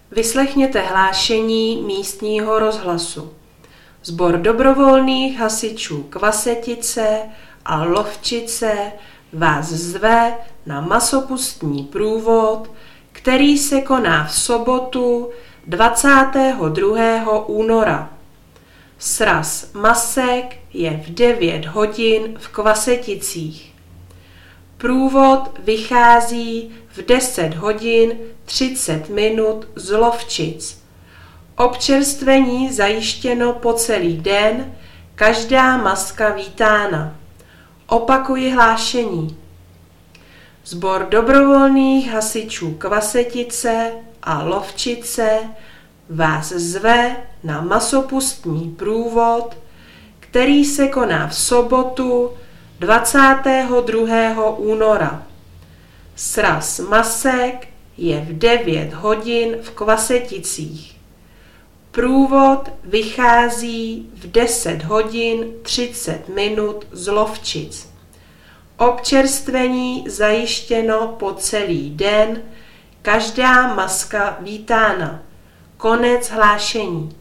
Vyslechněte hlášení místního rozhlasu. Sbor dobrovolných hasičů Kvasetice a Lovčice vás zve na masopustní průvod, který se koná v sobotu 22. února. Sraz masek je v 9 hodin v Kvaseticích. Průvod vychází v 10 hodin 30 minut z Lovčic. Občerstvení zajištěno po celý den, každá maska vítána. Opakuji hlášení. Sbor dobrovolných hasičů Kvasetice a Lovčice vás zve na masopustní průvod, který se koná v sobotu 22. února. Sraz masek je v 9 hodin v Kvaseticích. Průvod vychází v 10 hodin 30 minut z Lovčic. Občerstvení zajištěno po celý den, každá maska vítána. Konec hlášení.